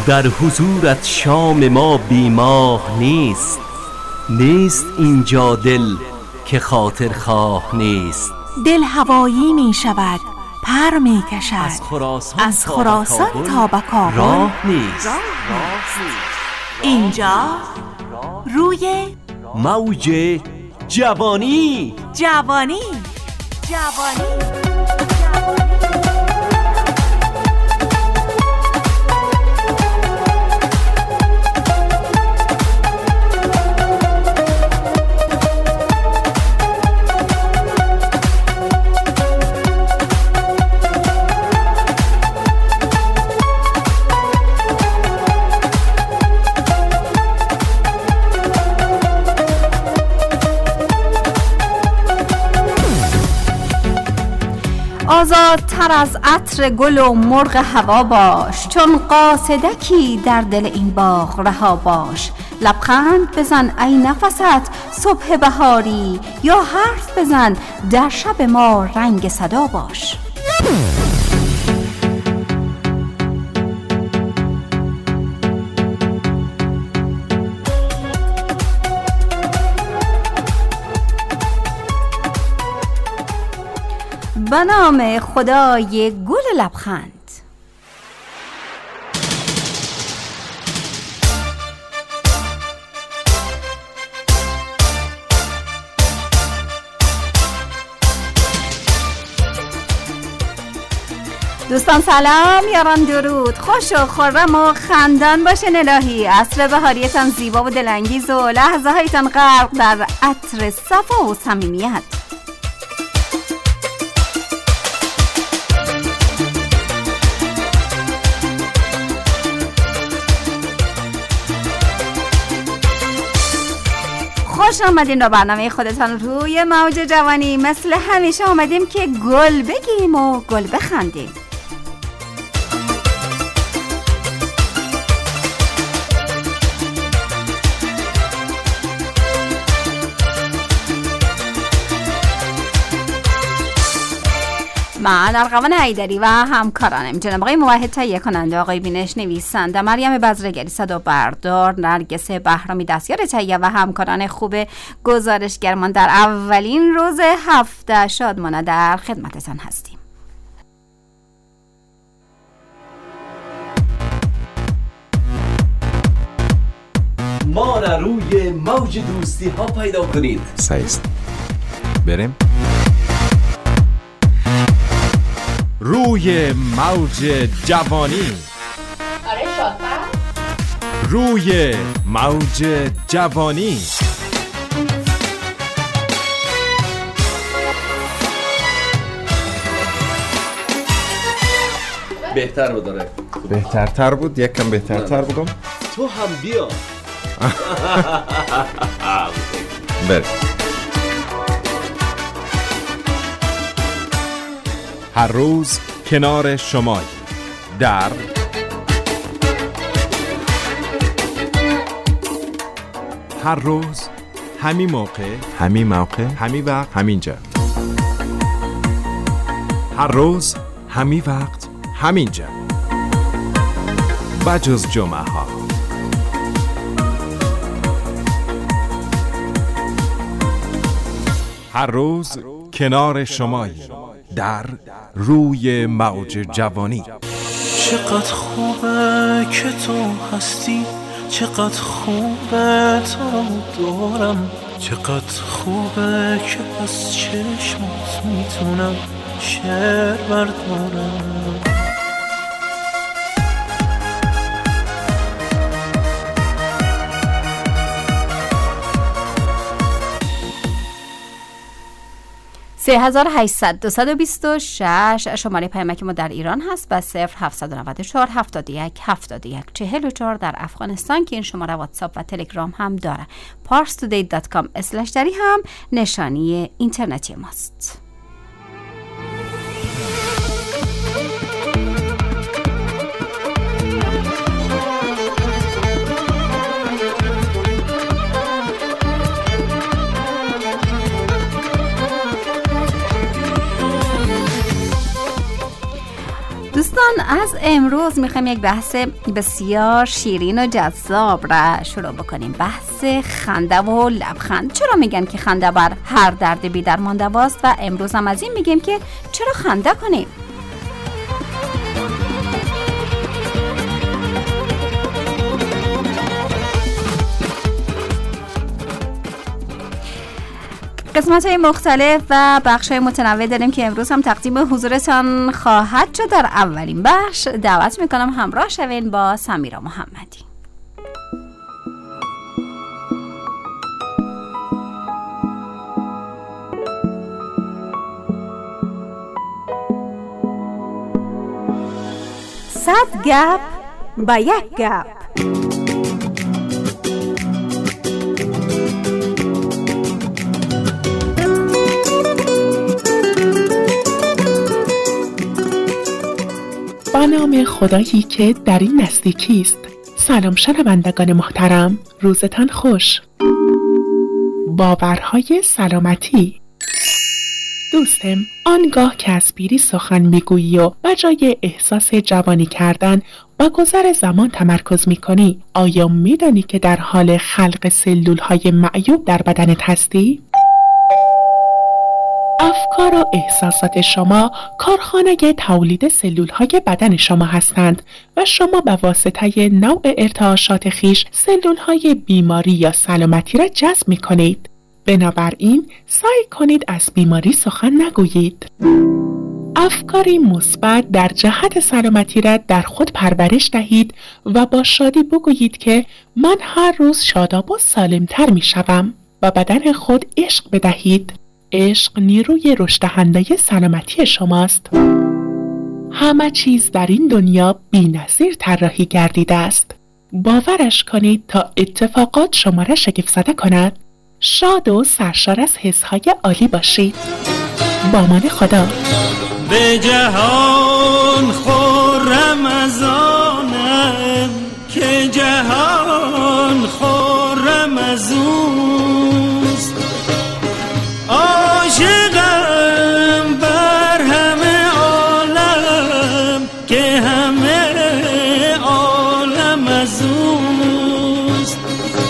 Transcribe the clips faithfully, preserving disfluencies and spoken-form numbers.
در حضورت شام ما بیماه نیست. نیست اینجا دل که خاطر خواه نیست. دل هوایی می شود، پر می کشد، از خراسان, از خراسان تا به کابل راه نیست. اینجا روی موج جوانی. جوانی جوانی آزادتر از عطر گل و مرغ هوا باش، چون قاصدکی در دل این باغ رها باش. لبخند بزن ای نفست صبح بهاری، یا حرف بزن در شب ما رنگ صدا باش. به نام خدای گل لبخند. دوستان سلام، یاران درود، خوش و خرم و خندان باشین الهی. عصر بهاریتان زیبا و دلانگیز و لحظه هایتان غرق در عطر صفا و صمیمیت. خوش آمدین به برنامه خودتان روی موج جوانی. مثل همیشه آمدیم که گل بگیم و گل بخندیم. من ارغوان حیدری و همکارانم جناب آقای موحد تهیه کننده، آقای بینش نویسنده، مریم بزرگری صدا بردار، نرگس بهرامی دستیار تهیه و همکاران خوب گزارشگرمان در اولین روز هفته شادمانه در خدمتتان هستیم. ما را روی موج دوستی ها پیدا کنید. سایست بریم روی موج جوانی. آره شاطر. روی موج جوانی. بهتر بود داره. بهترتر بود، یک کم بهترتر بگم. تو هم بیا. بریم. هر روز کنار شمای در هر روز همین موقع همین موقع همین وقت همینجا. هر روز همین وقت همینجا، بجز جمعه ها. هر روز کنار شمای در روی موج جوانی. چقدر خوبه که تو هستی، چقدر خوبه تو دارم، چقدر خوبه که از چشمات میتونم شعر بردارم. سه هزار و هشتصد دویست و بیست و شش شماره پیامک ما در ایران هست و صفر هفتصد و نود و چهار هفتاد و یک هفتاد و یک چهل و چهار در افغانستان که این شماره واتساپ و تلگرام هم داره. پارس تودی دات کام اسلش دری هم نشانی اینترنتی ماست. دوستان دوستان، از امروز میخوایم یک بحث بسیار شیرین و جذاب را شروع بکنیم. بحث خنده و لبخند. چرا میگن که خنده بر هر درد بی درمان دواست و امروز هم از این میگیم که چرا خنده کنیم. قسمت‌های مختلف و بخش‌های متنوع داریم که امروز هم تقدیم حضورتان خواهد شد. در اولین بخش دعوت میکنم همراه شوین با سمیرا محمدی. صد گپ با یک گپ. با نام خدایی که در این نزدیکی است. سلام شنوندگان محترم، روزتان خوش. باورهای سلامتی. دوستم، آنگاه که از پیری سخن میگویی و بجای احساس جوانی کردن با گذر زمان تمرکز میکنی، آیا میدانی که در حال خلق سلولهای معیوب در بدنت هستی؟ افکار و احساسات شما کارخانه تولید سلولهای بدن شما هستند و شما به واسطه نوع ارتعاشات خیش سلولهای بیماری یا سلامتی را جذب می کنید. بنابراین سعی کنید از بیماری سخن نگویید. افکاری مثبت در جهت سلامتی را در خود پرورش دهید و با شادی بگویید که من هر روز شاداب و سالمتر می شوم و بدن خود عشق بدهید. عشق نیروی رشددهنده سلامتی شماست. همه چیز در این دنیا بی‌نظیر طراحی گردیده است. باورش کنید تا اتفاقات شما را شگفت‌زده کند. شاد و سرشار از حس‌های عالی باشید. با امان خدا. به جهان خرم از آنم که جهان خرم از اوست. عاشقم بر همه عالم که همه عالم از اوست.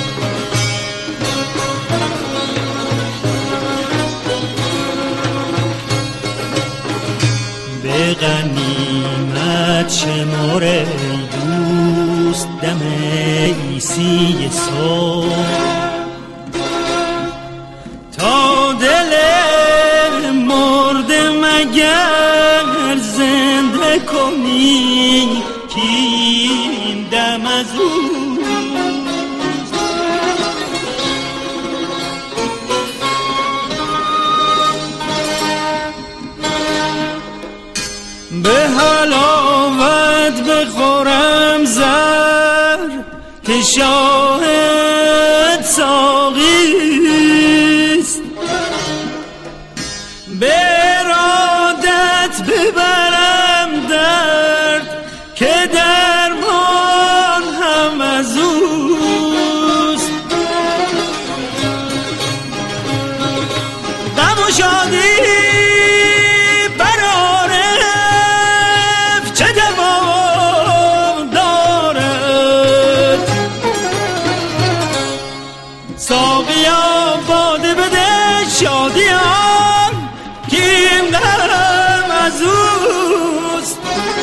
به غنیمت شمار ای دوست دم عیسی صبح تا دل مرده مگر زنده کنی که این دم از اوست. به حلاوت بخورم زر که شاهد ساقیست. به ارادت ببرم درد که درمان هم از اوست. غم و شادی برارف چه دوام دارد. ساقیا باده بده شادیان که این غم از اوست.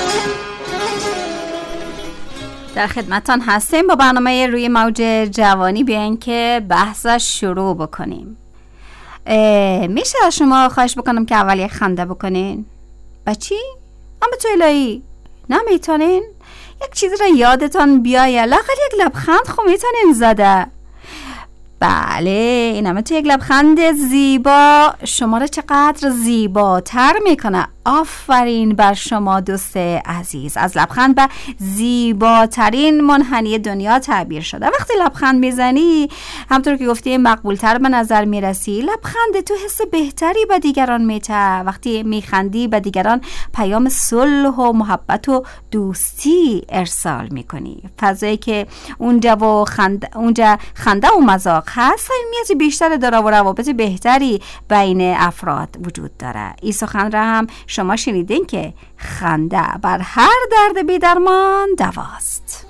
در خدمتان هستیم با برنامه روی موج جوانی. بیاین که بحثش شروع بکنیم. میشه از شما خواهش بکنم که اول یک خنده بکنین؟ بچی؟ اما تو الهی نمیتونین؟ یک چیز را یادتان بیایه، لااقل یک لبخند خو میتونین زده. بله، این همه تو یک لبخند زیبا شما را چقدر زیباتر میکنه. آفرین بر شما دوست عزیز. از لبخند به زیباترین منحنی دنیا تعبیر شده. وقتی لبخند میزنی همطور که گفتیم مقبولتر به نظر میرسی. لبخند تو حس بهتری به دیگران میته. وقتی میخندی به دیگران پیام صلح و محبت و دوستی ارسال میکنی. فضایی که اونجا و خند... اونجا خنده و مذاق هست، صمیمیت بیشتر داره و روابط بهتری بین افراد وجود داره. این سخن را هم شما شنیدین که خنده بر هر درد بی درمان دواست.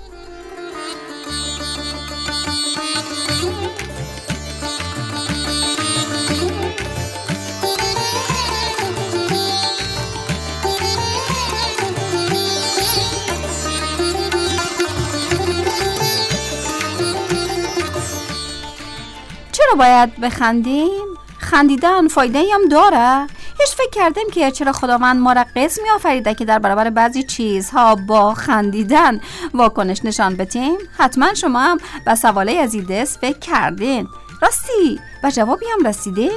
چرا باید بخندیم؟ خندیدن فایده هم داره؟ هیچ فکر کردیم که چرا خداوند ما را قسم می آفریده که در برابر بعضی چیزها با خندیدن واکنش نشان بدیم؟ حتما شما هم به سواله از این دست فکر کردین. راستی به جوابی هم رسیدین؟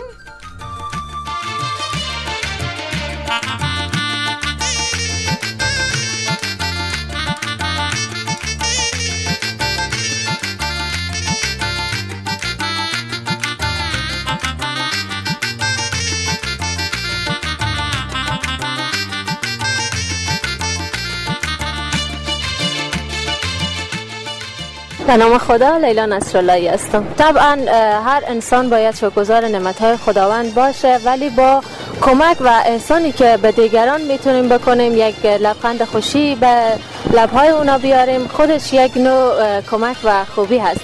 به نام خدا، لیلا نصراللهی هستم. طبعا هر انسان باید شکرگزار نعمت‌های خداوند باشه، ولی با کمک و احسانی که به دیگران میتونیم بکنیم، یک لبخند خوشی به لب‌های اونا بیاریم، خودش یک نوع کمک و خوبی هست.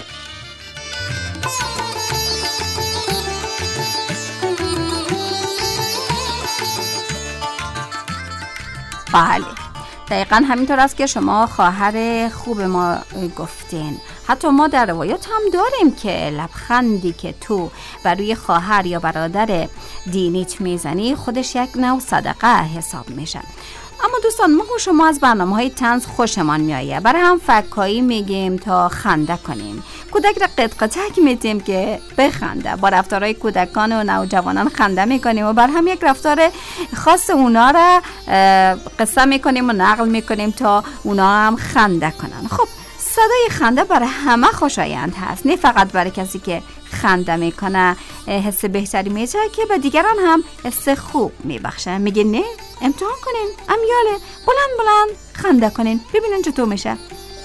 بله، دقیقا همینطور است که شما خواهر خوب ما گفتین. حتی ما در روایات هم داریم که لبخندی که تو بر روی خواهر یا برادر دینیت میزنی خودش یک نوع صدقه حساب میشه. اما دوستان، ما و شما از برنامه‌های طنز خوشمان میایه، برای هم فکایی میگیم تا خنده کنیم، کودک را قطقطک میتیم که بخنده، با رفتارهای کودکان و نوجوانان خنده میکنیم و بر هم یک رفتار خاص اونا را قصه میکنیم و نقل میکنیم تا اونا هم خنده کنن. خب صدای خنده برای همه خوشایند هست، نه فقط برای کسی که خنده میکنه حس بهتری میشه که به دیگران هم حس خوب میبخشه. میگه نه؟ امتحان کنین، امیاله بلند بلند خنده کنین ببینن چطور میشه.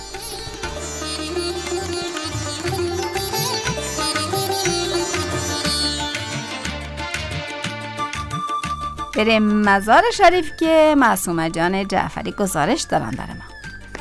بریم مزار شریف که معصومه جان جعفری گزارش دارن برای ما.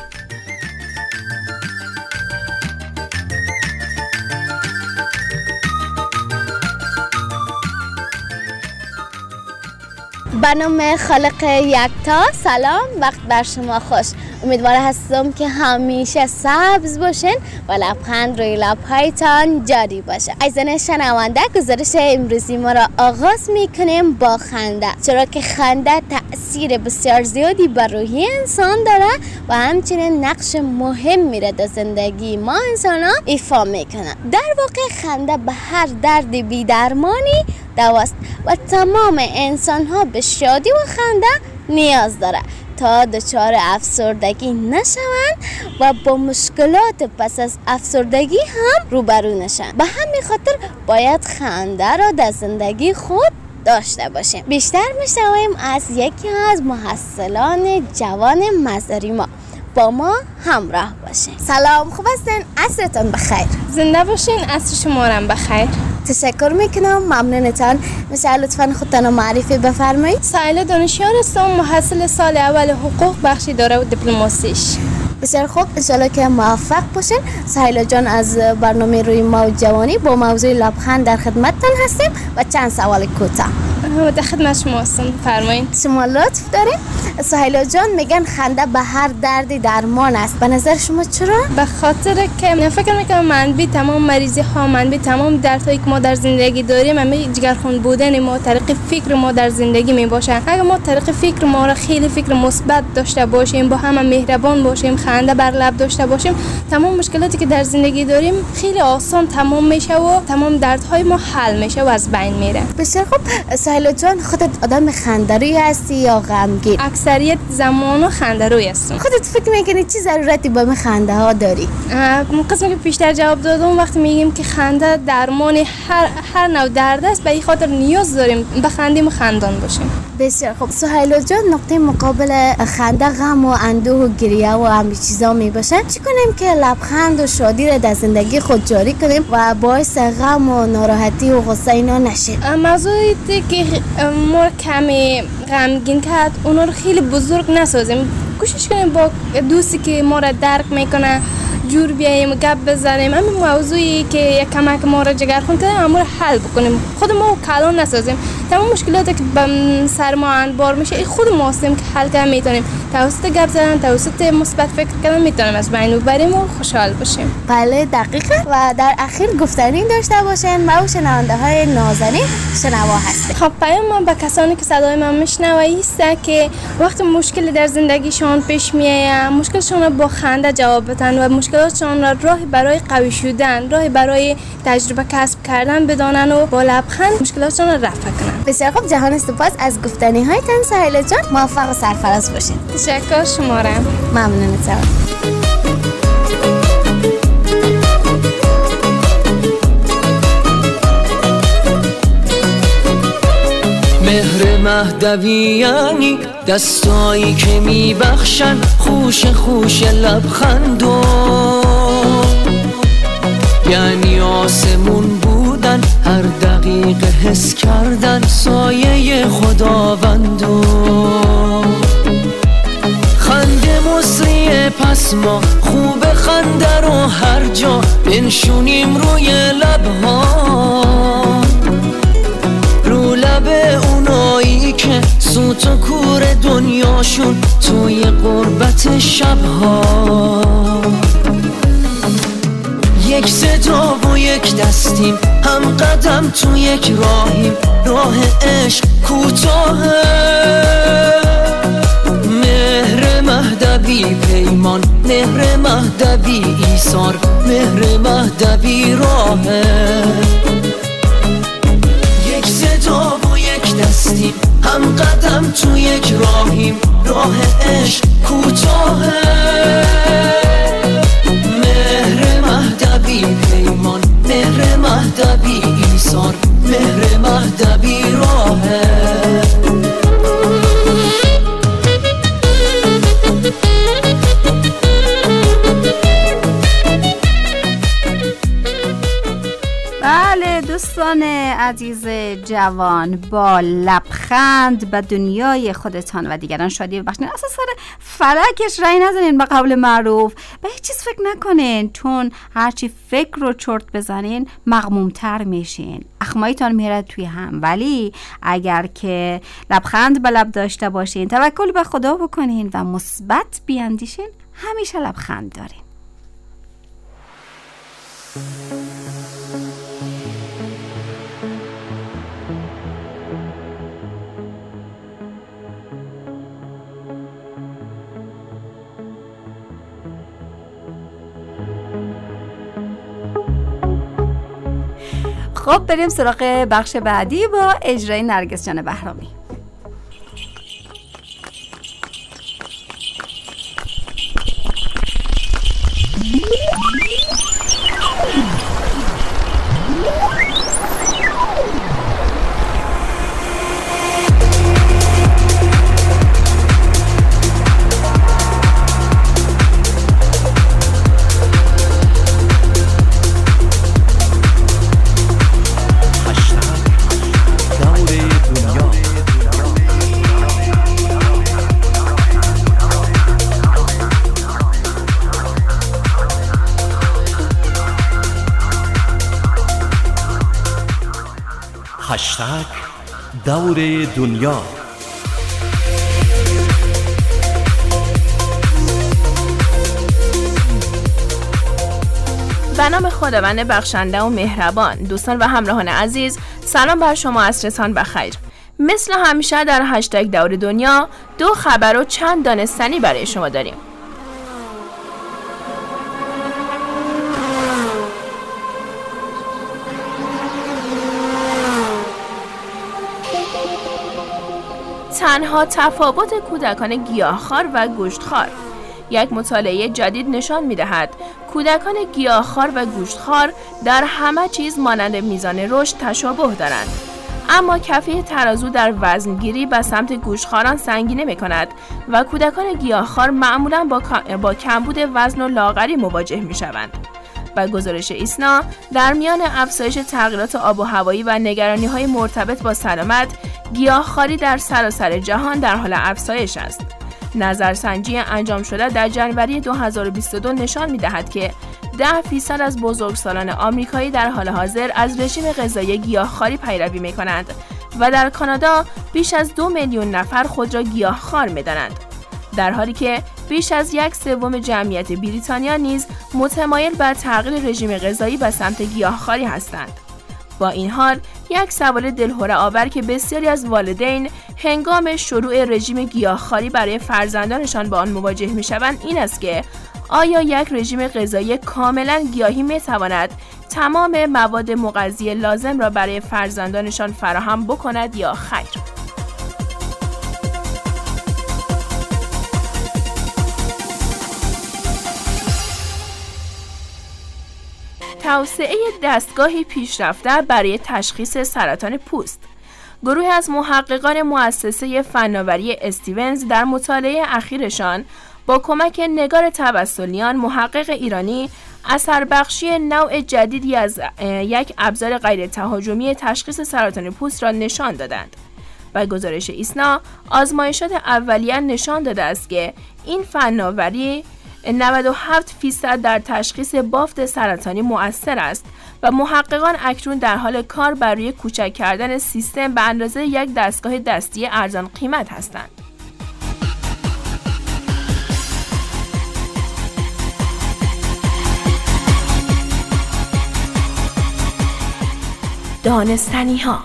به نام خالق یکتا، سلام، وقت بر شما خوش. امیدوار هستم که همیشه سبز باشین و لبخند روی لبهایتان جاری باشه. عزیزان شنونده، گزارش امروزی ما را آغاز میکنیم با خنده، چرا که خنده تأثیر بسیار زیادی بر روحی انسان داره و همچنین نقش مهمی را در زندگی ما انسان ها ایفا میکنه. در واقع خنده به هر درد بی درمانی دواست و تمام انسان ها به شادی و خنده نیاز داره تا دچار افسردگی نشوند و با مشکلات پس از افسردگی هم روبرو نشن. به همین خاطر باید خنده را در زندگی خود داشته باشیم. بیشتر میشنویم از یکی از محصلان جوان مزاری ما. با ما همراه باشین. سلام، خوب هستین؟ عصرتون بخیر. زنده باشین، عصر شما هم بخیر. تشکر میکنم، ممنونتان. مثلا لطفاً خودتان معرفی بفرمایید. سایله دانشیار هستم، محصل سال اول حقوق بخش اداره و دیپلماسیش. بسیار خوب، انشالله که موفق باشین. سایله جان، از برنامه روی موج جوانی با موضوع لبخند در خدمتتان هستیم و چند سوال کوتاه در خدمت شما هستم، فرمایید. شما لطف دارین. سهیلا جان، میگن خنده به هر دردی درمان است، به نظر شما چرا؟ به خاطر که فکر میکنم منبع تمام مریضی ها، منبع تمام دردهایی که ما در زندگی داریم همین جگرخون بودن ما، طریق فکر ما در زندگی می باشه. اگر ما طریق فکر ما را خیلی فکر مثبت داشته باشیم، با هم مهربان باشیم، خنده بر لب داشته باشیم، تمام مشکلاتی که در زندگی داریم خیلی آسان تمام میشه و تمام دردهای ما حل میشه و از بین میره. بسیار خوب. سهیلا جان، خودت آدم خنده‌روی هستی یا غمگین؟ اکثریت زمانو خنده‌روی هستم. خودت فکر میکنی چه ضرورتی با خنده ها داری؟ قسمی که پیشتر جواب دادم، وقتی میگیم که خنده درمان هر هر نوع درد است، به این خاطر نیاز داریم بخندیم و خندان باشیم. بسیار خب سهیلا جان، نقطه مقابل خنده غم و اندوه و گریه و همین چیزا می باشه. چی کنیم که لبخند و شادی را در زندگی خود جاری کنیم و باعث غم و ناراحتی و غصه اینا نشیم؟ موضوعی که ما کمی غمگین کرد اونا رو خیلی بزرگ نسازیم، کوشش کنیم با دوستی که ما را درک میکنه جور بیاییم گپ بزنیم، همین موضوعی که یک کمک ما را جگرخون کنه همون رو حل بکنیم، خود ما کلان نسازیم. تمام مشکلاتی که سر ما انبار میشه خود ما هستیم که حل کنیم میتونیم، توسط گپ زدن، توسط مثبت فکر کردن میتونیم از بین ببریم و خوشحال باشیم. بله دقیقه. و در اخیر گفتنی داشته باشین ما و شنونده های نازنین شنوا هستیم. خب پیام من به کسانی که صدای من میشنوه ایسته که وقتی مشکلی در زندگیشون پیش میاد مشکلشون رو با خنده جواب بدن و مشکلاتشون را راهی برای قوی شدن، راهی برای تجربه کسب کردن بدانن و با لبخند مشکلاتشون را رفع کنن. بسیار خوب، جهان سپاس از گفتنی هایتان سهیلا جان. موفق و سرفراز باشین. تشکر شما را. ممنونتم. مهر مهدوی یعنی دستایی که میبخشن خوش خوش لبخندو، یعنی آسمون بودن هر دقیقه حس کردن سایه خداوندو، خنده مصریه پس ما خوب خنده رو هر جا بنشونیم روی لبها، رو لب اونایی که سوت و کور دنیاشون توی غربت شبها، یک صدا و یک دستیم هم قدم تو یک راهیم، راه عشق کوتاهه، مهر مهدوی پیمان، مهر مهدوی ایثار، مهر مهدوی راهه، یک صدا و یک دستیم هم قدم تو یک راهیم، راه عشق کوتاهه، مهر مهدوی پیمان، مهر مهدوی ایثار، مهر مهدوی راهه. بله دوستان عزیز جوان، با لبخند به دنیای خودتان و دیگران شادی ببخشید. اصلا سر فلکش رای نزنین به قول معروف، به هیچ چیز فکر نکنین، چون هرچی فکر رو چرت بزنین مغمومتر میشین، اخمایتان میره توی هم. ولی اگر که لبخند به لب داشته باشین، توکل به خدا بکنین و مثبت بیاندیشین، همیشه لبخند دارین. خب بریم سراغ بخش بعدی با اجرای نرگس جان بهرامی. هشتگ دور دنیا. به نام خداوند بخشنده و مهربان. دوستان و همراهان عزیز، سلام بر شما، عصرتان بخیر. مثل همیشه در هشتگ دور دنیا دو خبر و چند دانستنی برای شما داریم. تنها تفاوت کودکان گیاهخوار و گوشتخوار. یک مطالعه جدید نشان می‌دهد کودکان گیاهخوار و گوشتخوار در همه چیز مانند میزان رشد تشابه دارند. اما کفه ترازو در وزنگیری به سمت گوشخواران سنگینی می‌کند و کودکان گیاهخوار معمولاً با با کمبود وزن و لاغری مواجه می‌شوند. با گزارش ایسنا در میان افزایش تغییرات آب و هوایی و نگرانی‌های مرتبط با سلامت، گیاهخواری در سراسر جهان در حال افزایش است. نظرسنجی انجام شده در جنوری دو هزار و بیست و دو نشان می‌دهد که ده فیصد از بزرگسالان آمریکایی در حال حاضر از رژیم غذایی گیاهخواری پیروی می‌کنند و در کانادا بیش از دو میلیون نفر خود را گیاهخوار می‌دانند، در حالی که بیش از یک سوم جمعیت بریتانیا نیز متمایل بر تغییر رژیم غذایی به سمت گیاهخواری هستند. با این حال یک سوال دلهره آور که بسیاری از والدین هنگام شروع رژیم گیاهخواری برای فرزندانشان با آن مواجه می‌شوند این است که آیا یک رژیم غذایی کاملا گیاهی می‌تواند تمام مواد مغذی لازم را برای فرزندانشان فراهم بکند یا خیر؟ توسعه دستگاهی پیشرفته برای تشخیص سرطان پوست. گروهی از محققان مؤسسه فناوری استیونز در مطالعه اخیرشان با کمک نگار توسلیان، محقق ایرانی، اثر بخشی نوع جدیدی از یک ابزار غیر تهاجمی تشخیص سرطان پوست را نشان دادند. با گزارش ایسنا، آزمایشات اولیه نشان داده است که این فناوری نود و هفت فیصد در تشخیص بافت سرطانی مؤثر است و محققان اکنون در حال کار بر روی کوچک کردن سیستم به اندازه یک دستگاه دستی ارزان قیمت هستند. دانستنی ها.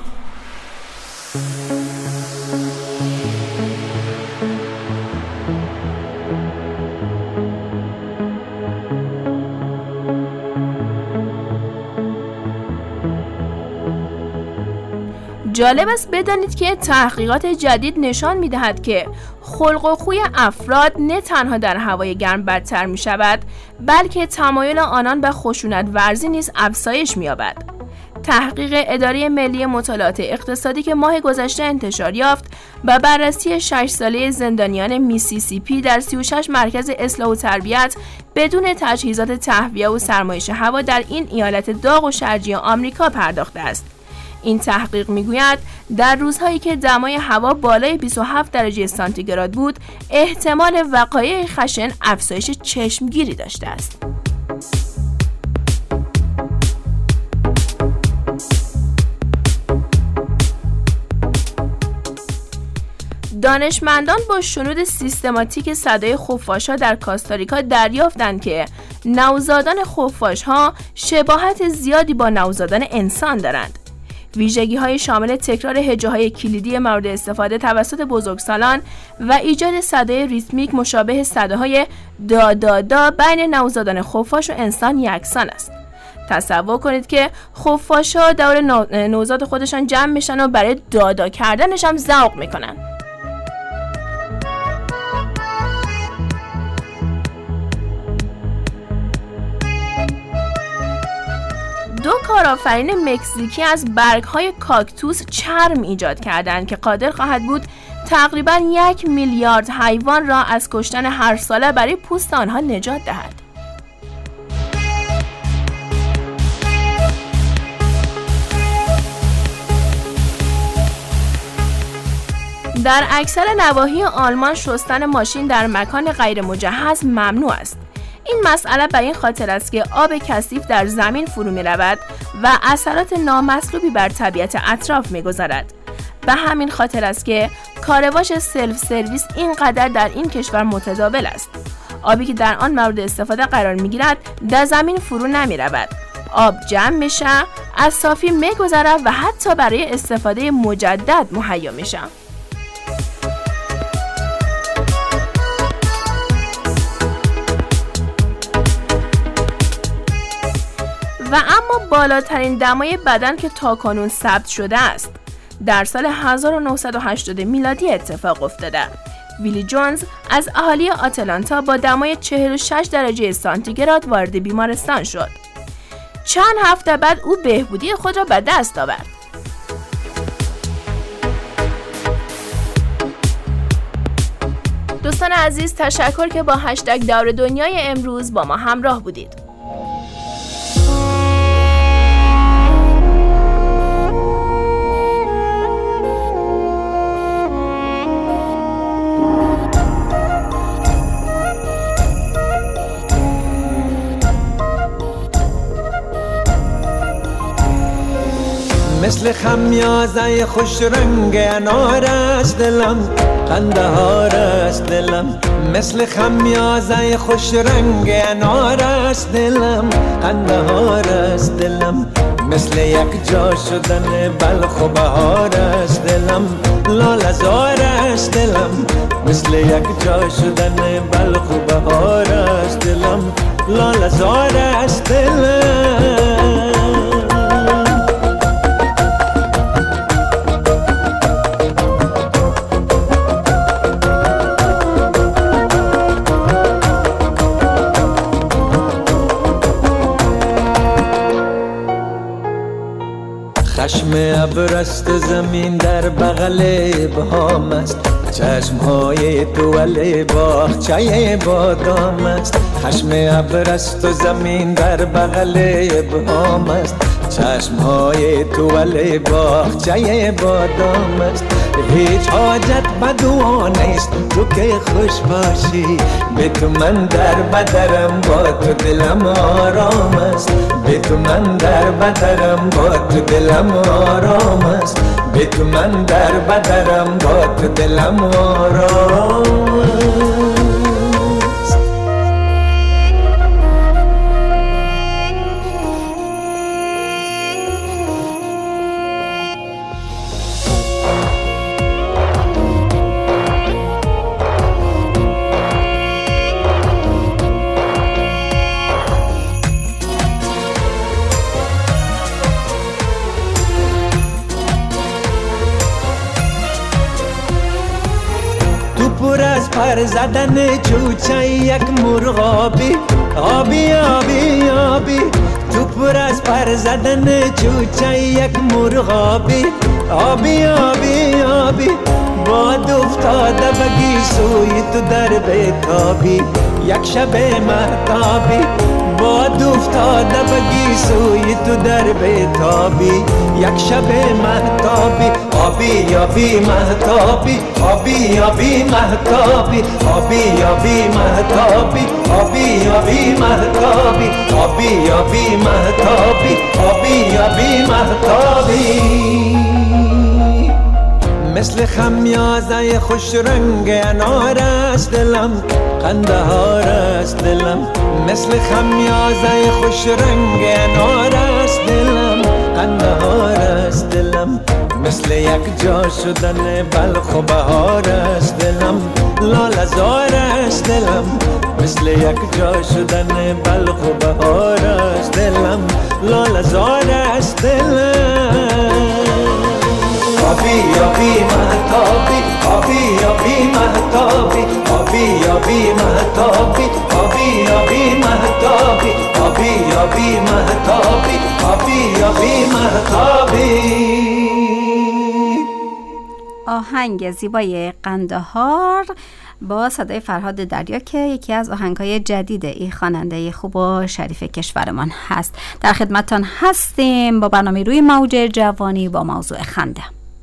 جالب است بدانید که تحقیقات جدید نشان می‌دهد که خلق و خوی افراد نه تنها در هوای گرم بدتر می‌شود، بلکه تمایل آنان به خشونت ورزی نیز افزایش می‌یابد. تحقیق اداره ملی مطالعات اقتصادی که ماه گذشته انتشار یافت و بررسی شش ساله زندانیان میسیسیپی در سی و شش مرکز اصلاح و تربیت بدون تجهیزات تهویه و سرمایش هوا در این ایالت داغ و شرجی آمریکا پرداخته است. این تحقیق میگوید در روزهایی که دمای هوا بالای بیست و هفت درجه سانتیگراد بود، احتمال وقایع خشن افزایش چشمگیری داشته است. دانشمندان با شنود سیستماتیک صدای خفاش‌ها در کاستاریکا دریافتند که نوزادان خفاش‌ها شباهت زیادی با نوزادان انسان دارند. ویژگی‌های شامل تکرار هجه‌های کلیدی مورد استفاده توسط بزرگسالان و ایجاد صدای ریتمیک مشابه صداهای دا دا دا بین نوزادان خفاش و انسان یکسان است. تصور کنید که خفاش‌ها دور نوزاد خودشان جمع میشن و برای دادا کردنش هم ذوق میکنن. دو کارآفرین مکزیکی از برگ‌های کاکتوس چرم ایجاد کردند که قادر خواهد بود تقریباً یک میلیارد حیوان را از کشتن هر ساله برای پوست آنها نجات دهد. در اکثر نواحی آلمان شستن ماشین در مکان غیر مجهز ممنوع است. این مسئله به این خاطر است که آب کثیف در زمین فرو می رود و اثرات نامطلوبی بر طبیعت اطراف می گذارد. به همین خاطر است که کارواش سلف سرویس اینقدر در این کشور متداول است. آبی که در آن مورد استفاده قرار می گیرد در زمین فرو نمی رود. آب جمع می شود، از صافی می گذرد و حتی برای استفاده مجدد مهیا می شود. و اما بالاترین دمای بدن که تاکنون ثبت شده است در سال هزار و نهصد و هشتاد میلادی اتفاق افتاده. ویلی جونز از اهالی آتلانتا با دمای چهل و شش درجه سانتیگراد وارد بیمارستان شد. چند هفته بعد او بهبودی خود را به دست آورد. دوستان عزیز تشکر که با هشتگ دور دنیای امروز با ما همراه بودید. مثل خمیازه خوش رنگ انار است دلم، قندهار است دلم. مثل خمیازه خوش رنگ انار است دلم، قندهار است دلم. مثل یک جا شدن بلخ و بهار است دلم، لاله زار است دلم. مثل یک جا شدن بلخ و بهار است دلم، لاله زار است دلم. چشم ابر است زمین در بغل ابهام است، چشم های دول باغچه بادام است. چشم ابر است زمین در بغل ابهام است، چشم های دول باغچه بادام است. هیچ حاجت به دعا نیست تو که خوش باشی، به تو من در بدرم با تو دلم آرام است. به تو من در بدرم با تو دلم آرام است. به تو من در بدرم با تو دلم آرام است. پر از پر زدن چوچه یک مرغابی، آبی آبی آبی. تو پر از پر زدن چوچه یک مرغابی، آبی آبی آبی. باد افتاده بگی سوی تو در بیتابی، یک شب مهتابی. باد افتاده بگی سوی تو در بیتابی، یک شب مهتابی. آبی آبی مهتابی، آبی آبی مهتابی، آبی آبی مهتابی، آبی آبی مهتابی، آبی آبی مهتابی، آبی آبی مهتابی. مثل خمیازه خوش رنگ انار است دلم، قندهار است دلم. مثل خمیازه خوش رنگ انار است دلم، قندهار است دلم. مثل یک جا شدن بلخ و بهار است دلم، لاله زار است دلم. مثل یک جا شدن بلخ و بهار است دلم، لاله زار است دلم. آبی آبی مهتابی، آبی آبی مهتابی، آبی آبی مهتابی، آبی آبی مهتابی، آبی آبی مهتابی، آبی آبی مهتابی. آهنگ زیبای قندهار با صدای فرهاد دریا که یکی از آهنگ‌های جدید این خواننده خوب و شریف کشورمان هست. در خدمتتان هستیم با برنامه روی موج جوانی با موضوع خنده.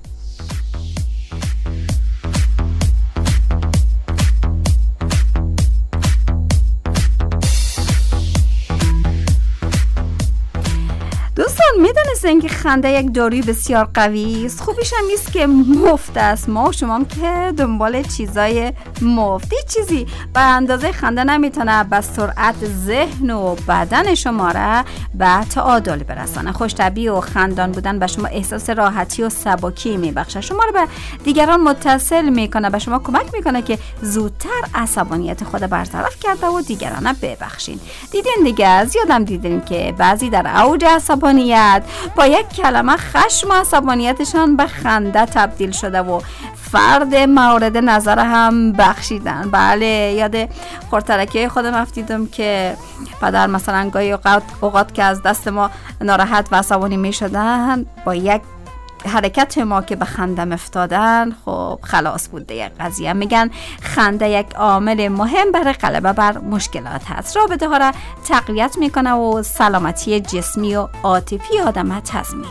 دوستان میدونستین که خنده یک داروی بسیار قوی است؟ خوبیش هم ایست که مفت است. ما شما هم که دنبال چیزای مفتی، چیزی به اندازه خنده نمیتونه به سرعت ذهن و بدن شما را به تعادل برسانه. خوش‌طبعی و خندان بودن به شما احساس راحتی و سبکی میبخشه، شما رو به دیگران متصل میکنه، به شما کمک میکنه که زودتر عصبانیت خود برطرف کرده و دیگران رو ببخشین. دیدین دیگه، زیادم دیدین که بعضی در اوج عصبانیت با یک کلمه خشم و عصبانیتشان به خنده تبدیل شده و فرد مورد نظر هم بخشیدن. بله، یاد خورترکی خودم افتیدم که پدر مثلا گاهی اوقات, اوقات که از دست ما ناراحت و عصبانی می شدن با یک حرکت ما که به خندم افتادن خب خلاص بود دیگه قضیه. میگن خنده یک عامل مهم برای غلبه بر مشکلات هست، رابطه ها را تقویت میکنه و سلامتی جسمی و عاطفی آدم تضمین.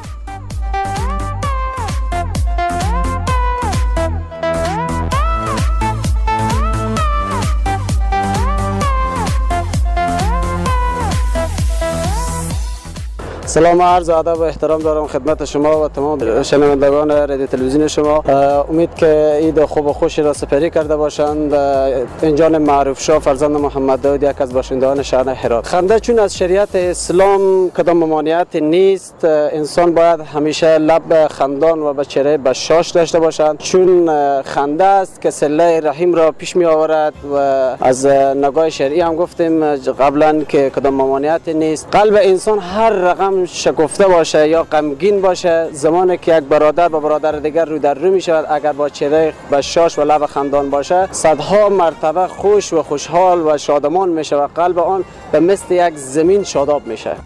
سلام عرض ادب و احترام دارم خدمت شما و تمام شنوندگان رادیو تلویزیون شما. امید که عید خوب و خوشی را سپری کرده باشند. اینجان معروف شاه فرزند محمد داود، یک از باشندگان شهر هرات. خنده چون از شریعت اسلام کدام ممانعت نیست، انسان باید همیشه لب خندان و به چهره بشاش داشته باشند، چون خنده است که صله رحم را پیش می آورد و از نگاه شرعی هم گفتیم قبلا که کدام ممانعت نیست. قلب انسان هر رقم شکفته باشه یا غمگین باشه، زمانی که یک برادر با برادر دیگر رو در رو می شود، اگر با چهره بشاش و لب خندان باشه، صدها مرتبه خوش و خوشحال و شادمان می شود. قلب آن به مثل یک زمین شاداب می شود.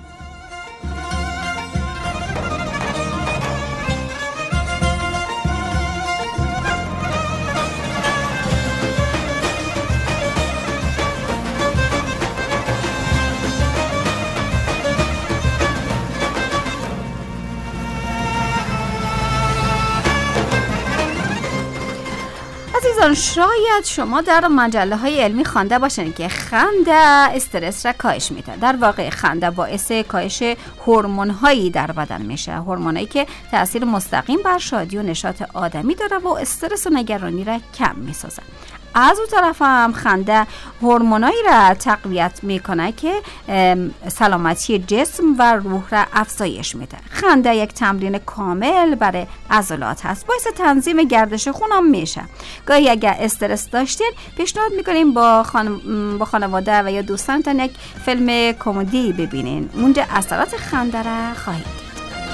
عزیزان، شاید شما در مجله های علمی خوانده باشین که خنده استرس را کاهش میده. در واقع خنده باعث کاهش هورمون هایی در بدن میشه، هورمون هایی که تاثیر مستقیم بر شادی و نشاط آدمی داره و استرس و نگرانی را کم میسازه. از اون طرف هم خنده هورمونایی را تقویت میکنه که سلامتی جسم و روح را افزایش میده. خنده یک تمرین کامل برای عضلات هست، باعث تنظیم گردش خون هم میشه. گاهی اگر استرس داشتین پیشنهاد میکنیم با خان... با خانواده و یا دوستانتون یک فیلم کمدی ببینین، اونجا اثرات خنده را خواهید دید.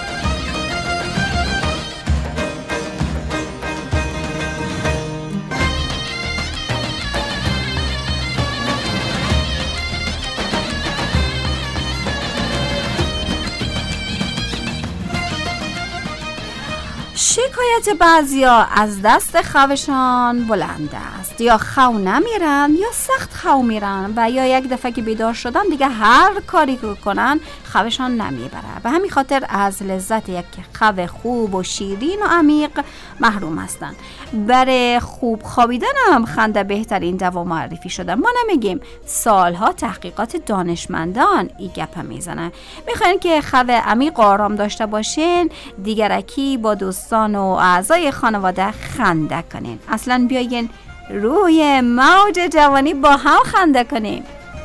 شکایت بعضیا از دست خوابشان بلند است، یا خو نمیرن یا سخت خو میرن و یا یک دفعه که بیدار شدن دیگه هر کاری که کنن خوابشان نمیبره. به همین خاطر از لذت یک خواب خوب و شیرین و عمیق محروم هستن. برای خوب خوابیدن هم خنده بهترین دوا معرفی شده. ما نمیگیم، سالها تحقیقات دانشمندان این گپ میزنه. میخواین که خواب عمیق و آرام داشته باشین، دیگرکی با دوستان و اعضای خانواده خنده کنین. اصلا بیاین روی موج جوانی با هم خنده کنیم.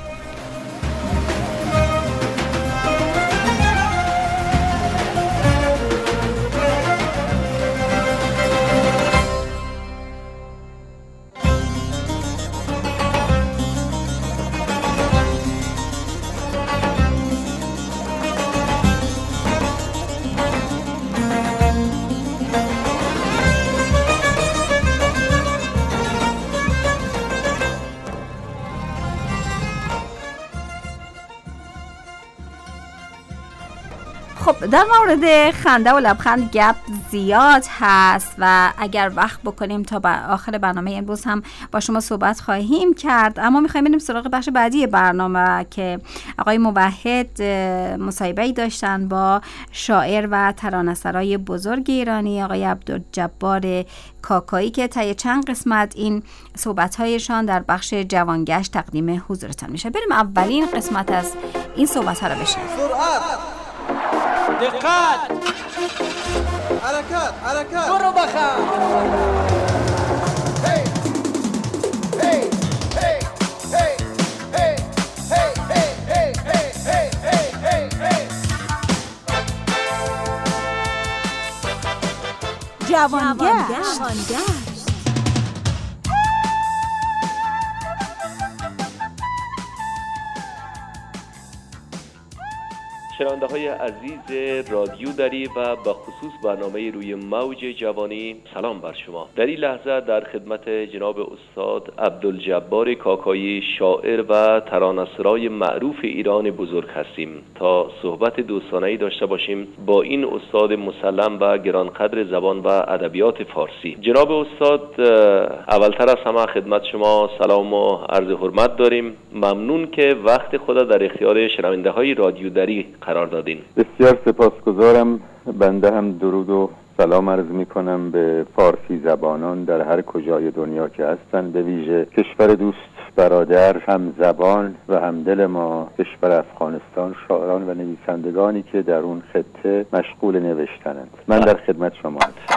خب در مورد خنده و لبخند گپ زیاد هست و اگر وقت بکنیم تا به آخر برنامه امروز هم با شما صحبت خواهیم کرد، اما میخوایم بریم سراغ بخش بعدی برنامه که آقای موحد مصاحبه‌ای داشتن با شاعر و ترانه‌سرای بزرگ ایرانی آقای عبدالجبار کاکایی که طی چند قسمت این صحبت‌هایشان در بخش جوانگشت تقدیم حضورتان میشه. بریم اولین قسمت از این صحبت‌ها رو بشنویم. دقت، حرکت حرکت، برو بخند. هی هی هی هی هی هی هی هی هی هی. جوانگشت. شنونده های عزیز رادیو دری و به خصوص برنامه روی موج جوانی، سلام بر شما. در این لحظه در خدمت جناب استاد عبدالجبار کاکایی، شاعر و ترانه‌سرای معروف ایران بزرگ هستیم تا صحبت دوستانه‌ای داشته باشیم با این استاد مسلم و گرانقدر زبان و ادبیات فارسی. جناب استاد، اولتر از همه خدمت شما سلام و عرض حرمت داریم. ممنون که وقت خود در اختیار شنونده های رادیو دری قرار دادین. بسیار سپاسگزارم. بنده هم درود و سلام عرض می کنم به فارسی زبانان در هر کجای دنیا که هستند، به ویژه کشور دوست برادر هم زبان و هم دل ما کشور افغانستان، شاعران و نویسندگانی که در اون خطه مشغول نوشتنند. من در خدمت شما هستم.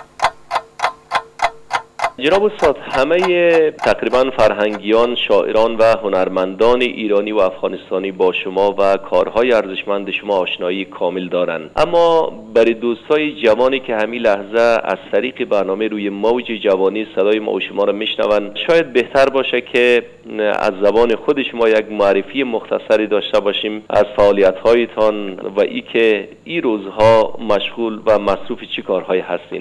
جناب استاد، همه تقریبا فرهنگیان، شاعران و هنرمندان ایرانی و افغانستانی با شما و کارهای ارزشمند شما آشنایی کامل دارند، اما برای دوستای جوانی که همین لحظه از طریق برنامه روی موج جوانی صدای ما و شما را میشنوند، شاید بهتر باشه که از زبان خود شما یک معرفی مختصری داشته باشیم از فعالیت‌هایتان و ای که این روزها مشغول و مصروف چی کارهایی هستین.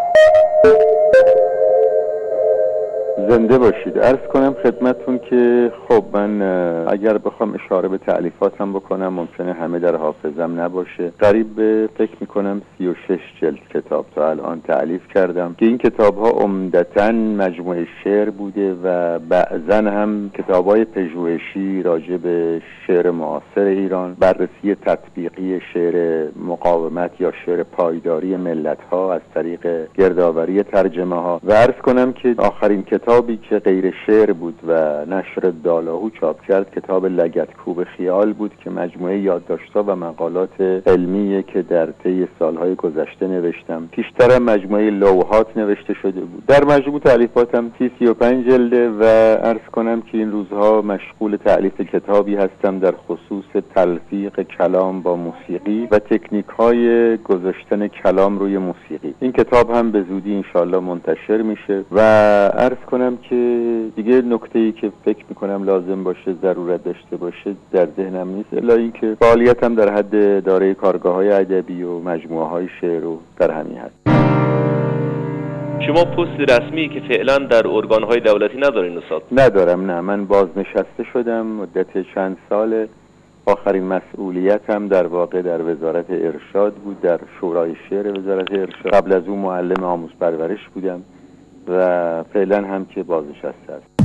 زنده باشید. عرض کنم خدمتون که خب من اگر بخوام اشاره به تألیفاتم بکنم ممکنه همه در حافظم نباشه. قریب به فکر میکنم سی و شش جلد کتاب تا الان تألیف کردم که این کتاب ها عمدتاً مجموعه شعر بوده و بعضاً هم کتاب های پژوهشی راجع به شعر معاصر ایران، بررسی تطبیقی شعر مقاومت یا شعر پایداری ملت ها از طریق گردآوری ترجمه ها. و عرض کنم که آخرین کتابی که غیر شعر بود و نشر دالاهو چاپ کرد کتاب لگدکوب خیال بود که مجموعه یادداشت‌ها و مقالات علمیه که در طی سالهای گذشته نوشتم. پیشترم مجموعه لوحات نوشته شده بود. در مجموع تألیفاتم سی سی و پنج جلده و عرض کنم که این روزها مشغول تألیف کتابی هستم در خصوص تلفیق کلام با موسیقی و تکنیک‌های گذاشتن کلام روی موسیقی. این کتاب هم به زودی انشالله منتشر میشه و عرض کنم که دیگه نکته‌ای که فکر میکنم لازم باشه، ضرورت داشته باشه در ذهنم نیست، الا اینکه فعالیتم در حد دارای کارگاه‌های ادبی و مجموعه‌های شعر و در همین حد. شما پست رسمی که فعلا در ارگان‌های دولتی ندارین استاد؟ ندارم، نه. من بازنشسته شدم مدت چند سال. آخرین مسئولیتم در واقع در وزارت ارشاد بود، در شورای شعر وزارت ارشاد. قبل از اون معلم آموز پرورش بودم و فعلا هم که بازنشسته است.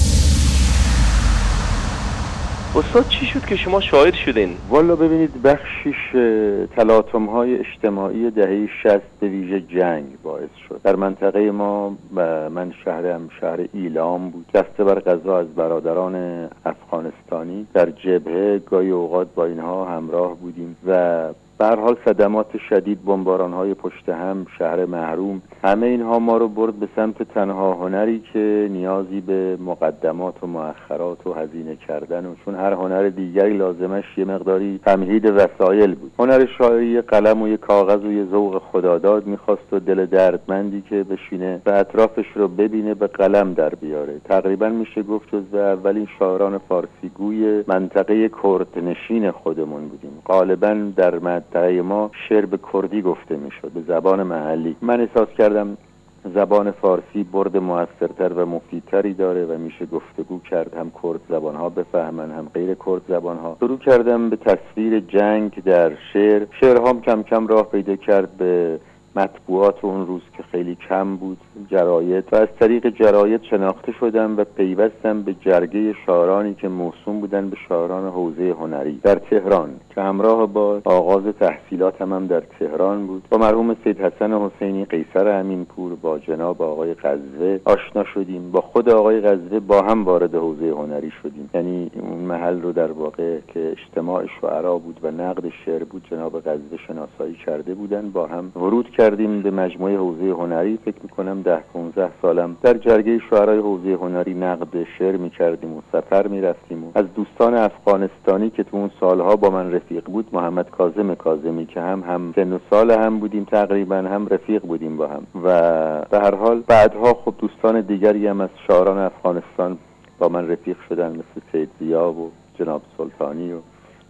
استاد چی شد که شما شاعر شدین؟ والا ببینید، بخشیش تلاطم‌های اجتماعی دهه شصت به ویژه جنگ باعث شد. در منطقه ما، من شهرم شهر ایلام بود، دسته بر قضا از برادران افغانستانی در جبهه گاهی اوقات با اینها همراه بودیم و به هر حال صدمات شدید، بمباران‌های پشت هم، شهر محروم، همه اینها ما رو برد به سمت تنها هنری که نیازی به مقدمات و مؤخرات و هزینه کردن و چون هر هنر دیگری لازمش یه مقداری تمهید وسایل بود. هنر شاعری قلم و یه کاغذ و یه ذوق خداداد می‌خواست و دل دردمندی که بشینه و اطرافش رو ببینه به قلم در بیاره. تقریبا میشه گفت جزو اولین شاعران فارسی گوی منطقه کردنشین خودمون بودیم. غالباً در منطقه ما شعر به کردی گفته میشد، به زبان محلی. من احساس کردم زبان فارسی برد موثرتر و مفیدتری داره و میشه گفتگو کرد، هم کرد زبانها بفهمن هم غیر کرد زبانها. شروع کردم به تصویر جنگ در شعر. شعرهام کم کم راه پیدا کرد به مطبوعات اون روز که خیلی کم بود، جراید، و از طریق جراید شناخته شدم و پیوستم به جرگه شاعرانی که موسوم بودن به شاعران حوزه هنری در تهران که همراه با آغاز تحصیلاتم هم در تهران بود. با مرحوم سید حسن حسینی قیصر امینپور، با جناب آقای قزوه آشنا شدیم. با خود آقای قزوه با هم وارد حوزه هنری شدیم. یعنی اون محل رو در واقع که اجتماع شعرا بود و نقد شعر بود، جناب قزوه شناسایی کرده بودن. با هم ورود کردیم به مجموعه حوزه هنری. فکر میکنم ده پانزده سالم در جرگه شعرای حوزه هنری نقد شعر میکردیم و سفر میرفتیم. و از دوستان افغانستانی که تو اون سالها با من رفیق بود، محمد کاظم کاظمی که هم هم سن و سال هم بودیم تقریبا، هم رفیق بودیم با هم. و به هر حال بعدها خب دوستان دیگری هم از شاعران افغانستان با من رفیق شدن، مثل سید ضیا و جناب سلطانی و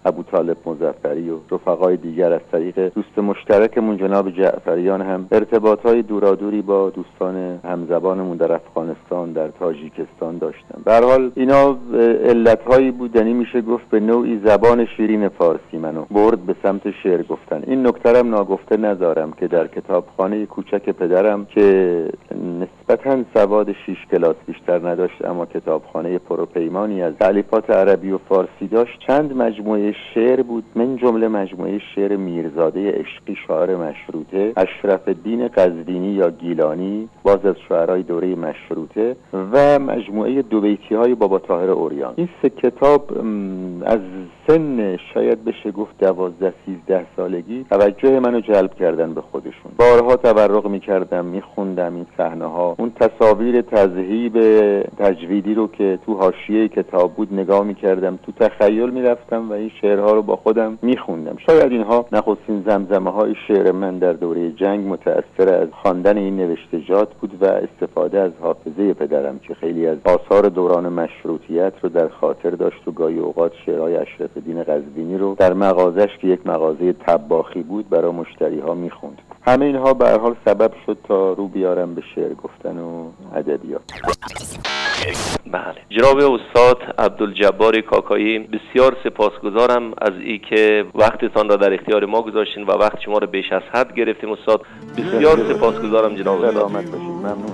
ابوطالب مظفری و رفقای دیگر از طریق دوست مشترکمون جناب جعفریان هم ارتباطهای دورادوری با دوستان همزبانمون در افغانستان، در تاجیکستان داشتم. به هر حال اینا علتهایی بود، یعنی میشه گفت به نوعی زبان شیرین فارسی منو برد به سمت شعر گفتن. این نکته‌ام ناگفته نذارم که در کتابخانه کوچک پدرم که نسبتاً سواد شش کلاس بیشتر نداشت اما کتابخانه پروپیمانی از تألیفات عربی و فارسی داشت، چند مجموعه شعر بود، من جمله مجموعه شعر میرزاده عشقی شاعر مشروطه، اشرف الدین قزوینی یا گیلانی باز از شاعرای دوره مشروطه و مجموعه دو بیتی های بابا طاهر عریان. این سه کتاب از سن شاید بشه گفت دوازده سیزده سالگی توجه منو جلب کردن به خودشون. بارها تورق میکردم، میخوندم این صحنه ها، اون تصاویر تذهیب تجویدی رو که تو حاشیه کتاب بود نگاه میکردم، تو تخیل میرفتم و این شعرها رو با خودم میخوندم. شاید اینها نخستین زمزمه های شعر من در دوره جنگ متأثر از خواندن این نوشتجات بود و استفاده از حافظه پدرم که خیلی از آثار دوران مشروطیت رو در خاطر داشت و گاهی اوقات شعرهای اشرف الدین قزوینی رو در مغازش که یک مغازه طباخی بود برای مشتری ها میخوند. همه اینها به هر حال سبب شد تا رو بیارم به شعر گفتن و ادبیات. بله، جناب استاد عبدالجبار کاکایی، بسیار سپاسگزارم از ای که وقتتان را در اختیار ما گذاشتین و وقت شما را بیش از حد گرفتیم استاد. بسیار سپاسگزارم جناب استاد. سلامت باشید. ممنون.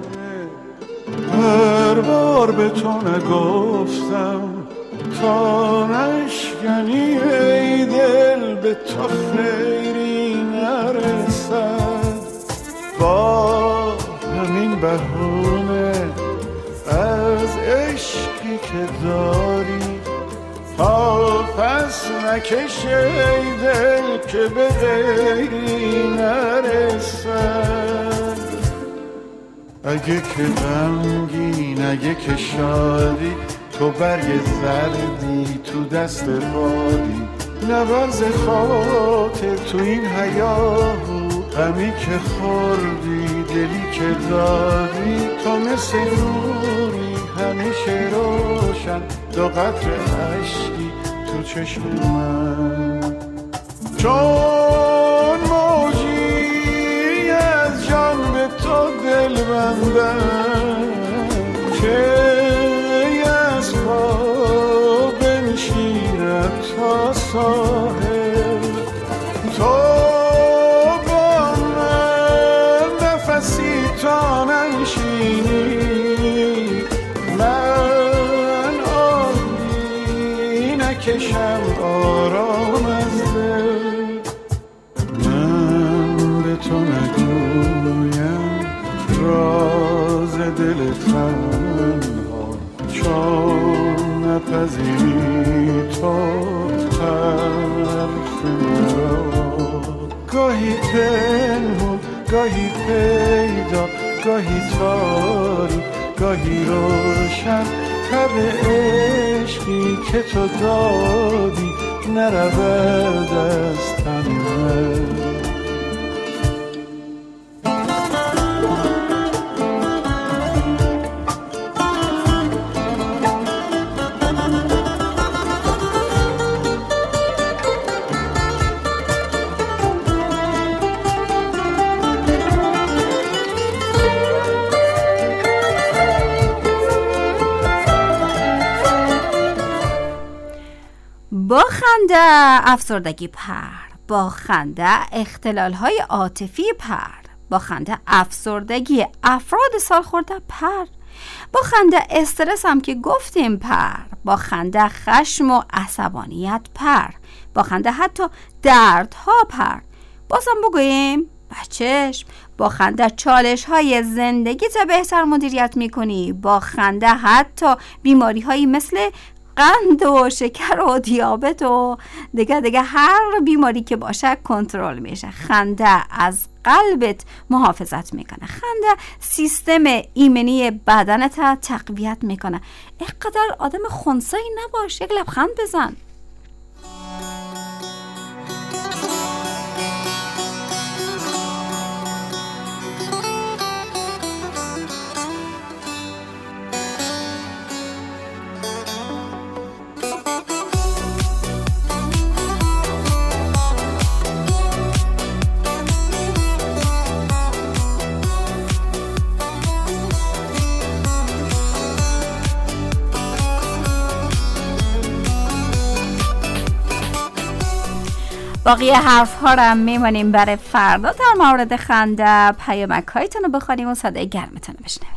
هر بار به تو نگفتم تا نشکنی ای دل به تو خیری نرسد، با همین بهونه از عشقی که داری تا پس نکش ای دل که به غیری نرسد. اگه که غمگین اگه که شادی تو برگ زردی تو دست بادی، نبرز خاطر تو این حیاهو غمی که خوردی دلی که دادی، تو مثل نوری همیشه روشن دو قطر عشقی تو چشم من، چون موجی از جان به تو دل بندم که از پا بنشیند تا ساحل، تو با من نفسی تا ننشینی، من آبی نکشم آرام از دل، من به تو نگویم راز دل تنها، چون نپذیری تو حرف مرا، گاهی پنهون گاهی پیدا گاهی تاری گاهی روشن، تب عشقی که تو دادی نرود از تن من. با خنده افسردگی پر، با خنده اختلال‌های عاطفی پر، با خنده افسردگی افراد سالخورده پر، با خنده استرس هم که گفتیم پر، با خنده خشم و عصبانیت پر، با خنده حتی دردها پر. بازم بگوییم بچهش، با خنده چالش های زندگی تا بهتر مدیریت میکنی، با خنده حتی بیماری هایی مثل قند و شکر و دیابت و دیگه دیگه هر بیماری که باشه کنترل میشه. خنده از قلبت محافظت میکنه، خنده سیستم ایمنی بدنت تقویت میکنه. اینقدر آدم خنثی نباش، یک لبخند بزن. باقی حرف ها رو میمونیم برای فردا در مورد خنده. پیامک هایتون رو بخونیم و صدای گرمتون رو بشنویم.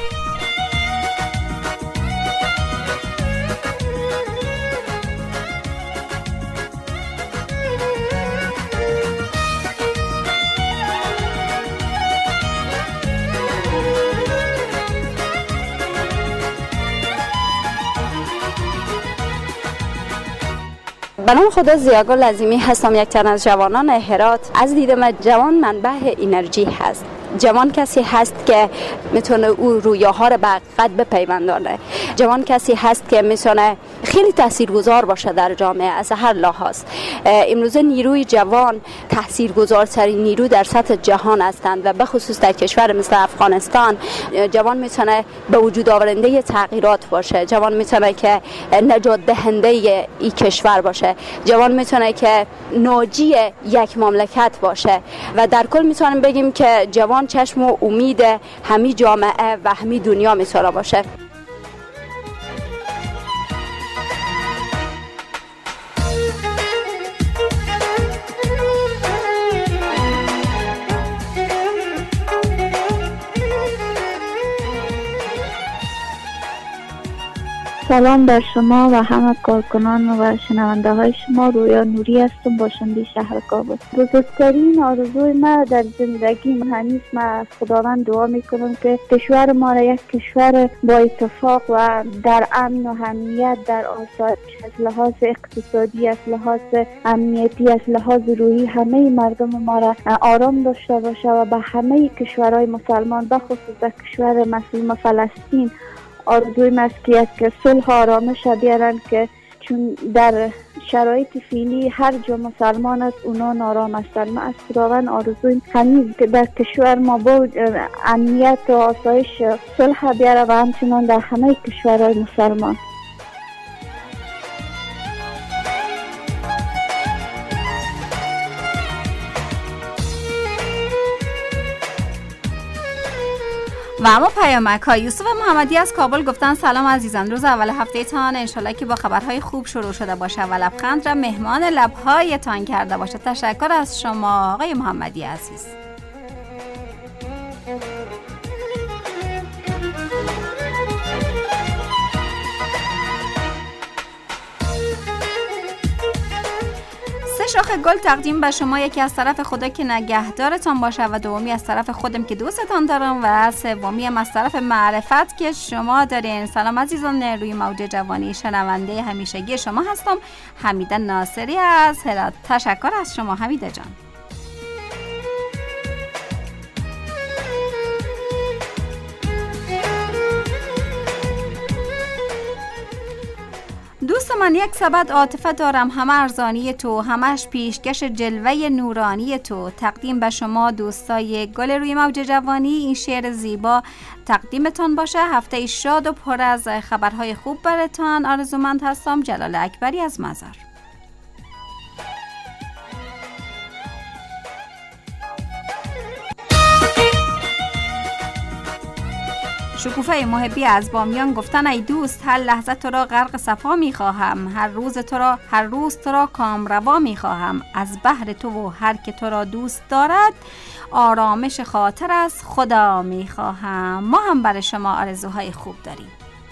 به نام خدا ضیاءگل عظیمی هستم، یک تن از جوانان هرات. از دید من جوان منبع انرژی هست. جوان کسی هست که میتونه او رویاها رو به حقیقت بپیوندانه. جوان کسی هست که میتونه خیلی تاثیرگذار باشه در جامعه از هر لحاظ. امروزه نیروی جوان تاثیرگذارترین نیرو در سطح جهان هستند و به خصوص در کشور مثل افغانستان جوان میتونه به وجود آورنده تغییرات باشه. جوان میتونه که نجات دهنده این کشور باشه. جوان میتونه که ناجی یک مملکت باشه و در کل میتونیم بگیم که جوان چشم و امید همی جامعه و همی دنیا میتونه باشه. سلام بر شما و همه کارکنان و شنونده های شما. رویا نوری هستم، باشنده شهر کابل. بزرگترین آرزوی ما در زندگی همیشه ما از خداوند دعا میکنم که کشور ما را یک کشور با اتفاق و در امن و امنیت، در آسایش، از لحاظ اقتصادی، از لحاظ امنیتی، از لحاظ روحی همه مردم ما را آرام داشته باشه و به همه کشورهای مسلمان به خصوص کشور مسلم فلسطین آرزوی ما است که یک صلح آرامش بیارن، که چون در شرایط فعلی هر جا مسلمان است اونا نارام هستند. ما از خداوند آرزویم همین که در کشور ما با امنیت و آسایش صلح بیاره و همچنان در همه کشورهای مسلمان. و اما پیامک ها. یوسف محمدی از کابل گفتن سلام عزیزان، روز اول هفته تان انشالله که با خبرهای خوب شروع شده باشه و لبخند را مهمان لبهایتان کرده باشه. تشکر از شما آقای محمدی عزیز. شاخ گل تقدیم به شما، یکی از طرف خدا که نگهدارتان باشه و دومی از طرف خودم که دوستتان دارم و سومی هم از طرف معرفت که شما دارین. سلام عزیزان، روی موج جوانی شنونده همیشگی شما هستم، حمیده ناصری از هرات. تشکر از شما حمیده جان. دوست من یک سبد عاطفه دارم، همه ارزانی تو، همش پیشکش جلوه نورانی تو. تقدیم به شما دوستای گل روی موج جوانی. این شعر زیبا تقدیمتان باشه. هفته شاد و پر از خبرهای خوب براتان آرزومند هستم. جلال اکبری از مزار. شکوفه محبی از بامیان گفتن ای دوست، هر لحظه تو را غرق صفا می خواهم، هر روز تو را هر روز تو را کامروا می خواهم. از بحر تو و هر که تو را دوست دارد، آرامش خاطر از خدا می خواهم. ما هم برای شما آرزوهای خوب داریم.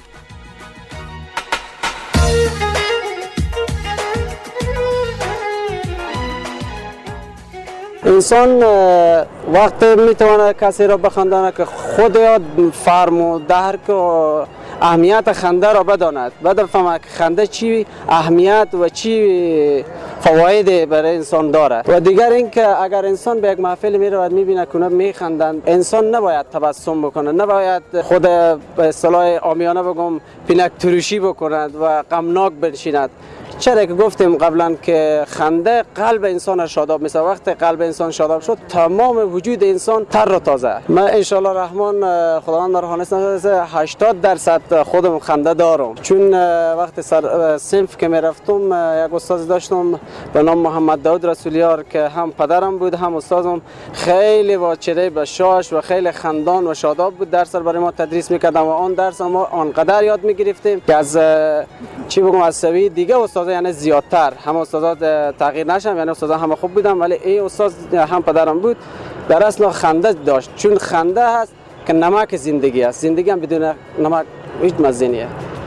انسان وقت میتونه کسی را بخندانه که خود یاد فرم و درک و اهمیت خنده را بداند، بدفهمه که خنده چی اهمیت و چی فواید برای انسان داره. و دیگر اینکه اگر انسان به یک محفل میرود میبینه که اونا میخندند، انسان نباید تبسم بکنه، نباید خود به اصطلاح عامیانه بگم پینک تروشی بکند و غمناک بنشیند. چرا که گفتیم قبلا که خنده قلب انسان شاداب میسه. وقت قلب انسان شاداب شد تمام وجود انسان تر و تازه. من ان شاء الله رحمان خداوند مرحانس نشه هشتاد درصد خودم خنده دارم، چون وقت سر صنف که میرفتم یک استاد داشتم به نام محمد داود رسولیار که هم پدرم بود هم استادم. خیلی با چهره بشاش و خیلی خندان و شاداب بود. درس برای ما تدریس میکردم و آن درس ما آنقدر یاد میگرفتیم که از چی بگم از سوی دیگه استاد یعنی زیادتر، هم استادا تغییر نشم، یعنی استادا همه خوب بودن ولی این استاد هم پدرم بود در اصل خنده داشت، چون خنده هست که نمک زندگی است، زندگی هم بدون نمک هیچ مزه نیست.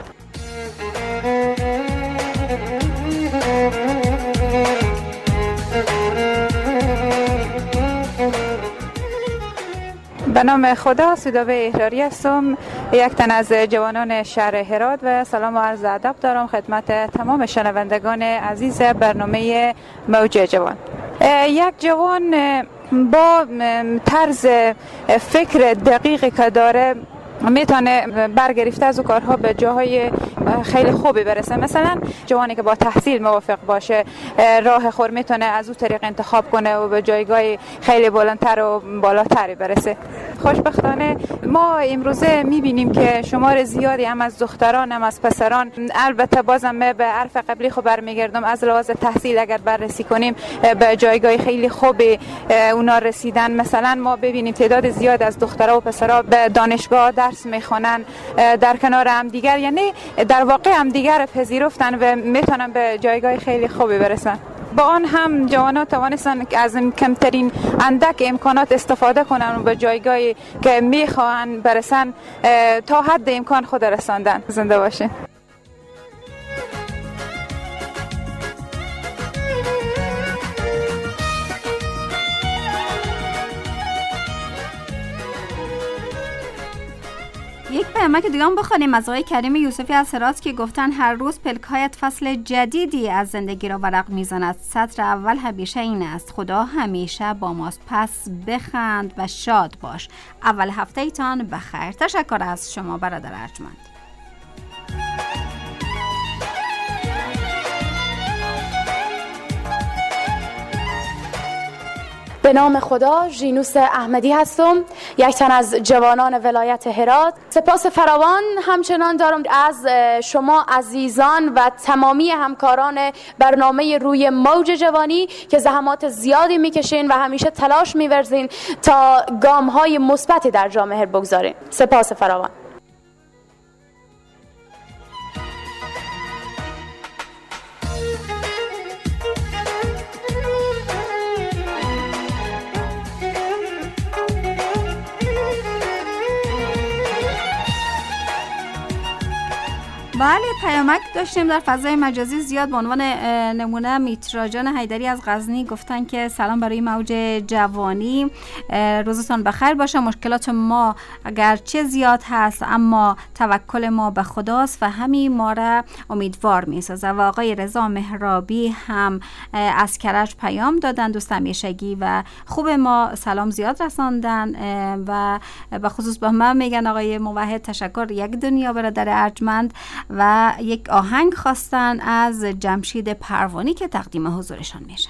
به نام خدا، سودابه احراری هستم، یک تن از جوانان شهر هرات و سلام و عرض ادب دارم خدمت تمام شنوندگان عزیز برنامه موج جوان. یک جوان با طرز فکر دقیقی که داره میتونه برگرفته از او کارها به جاهای خیلی خوبی برسه. مثلا جوانی که با تحصیل موافق باشه راه خور میتونه از او طریق انتخاب کنه و به جایگاه خیلی بلندتر و بالاتری برسه. خوشبختانه ما امروزه میبینیم که شمار زیادی هم از دختران هم از پسران، البته بازم به عرف قبلی خود برمیگردم، از لحاظ تحصیل اگر بررسی کنیم به جایگاه خیلی خوبی اونا رسیدن. مثلا ما ببینیم تعداد زیاد از دخترها و پسرها به دانشگاه درس میخونن در کنار هم دیگر، یعنی در واقع هم دیگر پذیرفتن و میتونن به جایگاه خیلی خوبی برسن. با آن هم جوانان توانستن از کمترین اندک امکانات استفاده کنن و به جایگاهی که میخواهن برسن تا حد امکان خود رساندن. زنده باشه. یک پیامک دیگه هم بخونیم از آقای کریم یوسفی از هرات که گفتن هر روز پلک‌هایت فصل جدیدی از زندگی را ورق میزند. سطر اول همیشه این است: خدا همیشه با ماست، پس بخند و شاد باش. اول هفته ایتان بخیر. تشکر از شما برادر ارجمند. به نام خدا، ژینوس احمدی هستم، یک تن از جوانان ولایت هرات. سپاس فراوان همچنان دارم از شما عزیزان و تمامی همکاران برنامه روی موج جوانی که زحمات زیادی میکشین و همیشه تلاش میورزین تا گام‌های مثبتی در جامعه بگذارین. سپاس فراوان. بله، پیامک داشتیم در فضای مجازی زیاد. به عنوان نمونه میترا جان حیدری از غزنی گفتن که سلام برای موج جوانی، روزتان بخیر باشه. مشکلات ما اگرچه زیاد هست اما توکل ما به خداست و همین ما را امیدوار میسازه. و آقای رضا مهرابی هم از کرج پیام دادن، دوست همیشگی و خوب ما سلام زیاد رساندن و به خصوص به من میگن آقای موحد تشکر یک دنیا برادر ارجمند و یک آهنگ خواستن از جمشید پروانی که تقدیم حضورشان میشه.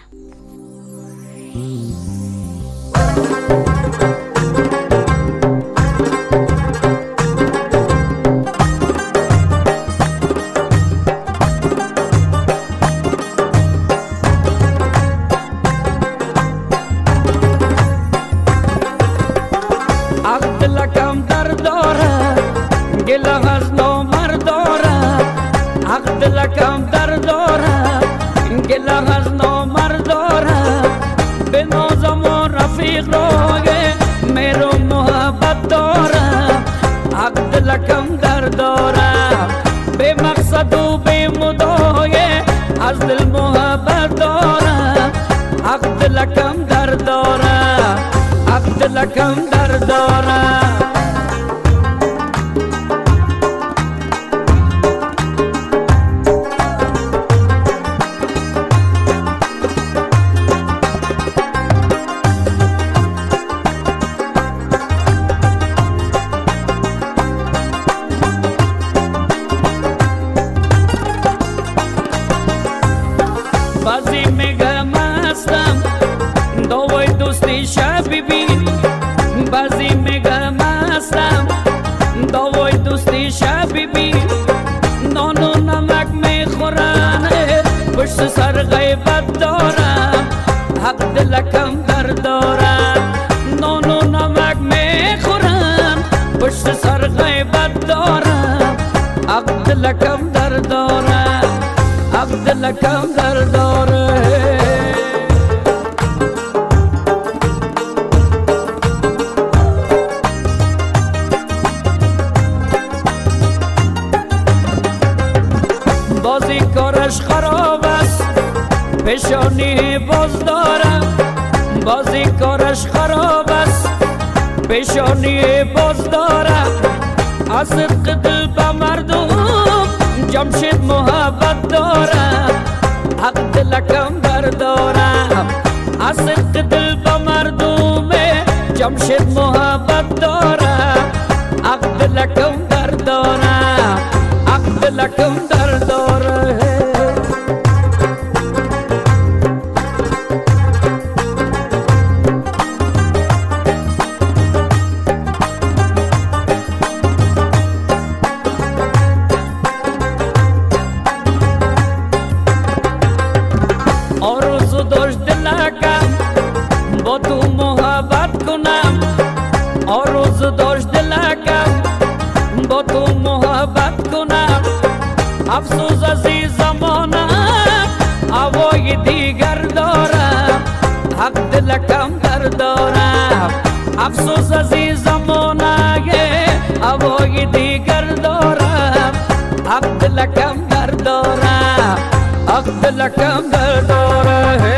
عقد لکم در داره گله از نامرد داره، عقد لکم در داره گله از نامرد داره، به نازم و رفیق راگه میرو محبت داره، عقد لکم در داره به مقصد و به مدایه از دل محبت داره، عقد لکم در داره، عقد لکم در داره. بازی میگم هستم دوای دوستی شبی بین، بازی میگم هستم دوای دوستی شبی بین، نان و نمک میخورن پشت سر غیبت دارم، حق دلکم در دارم، نان و نمک میخورن پشت سر غیبت دارم، حق دلکم در دارم، حق دلکم در داره. بازی کارش خراب است پیشانی باز دارم، بازی کارش خراب است پیشانی باز دارم. از صدق دل به مردم جمشید محبت دارم، حق دلکم بردارم. از صدق دل به مردم جمشید محبت دارم، حق دلکم بردارم، حق دلکم بردارم. آرزو داشت دلکم با تو محبت کنم، آرزو داشت دلکم با تو محبت کنم. افسوس از این زمانم هوای دیگر دارم، حق دلکم بردارم. افسوس از این زمانه هوای دیگر دارم، حق دلکم بردارم، حق دلکم بردارم.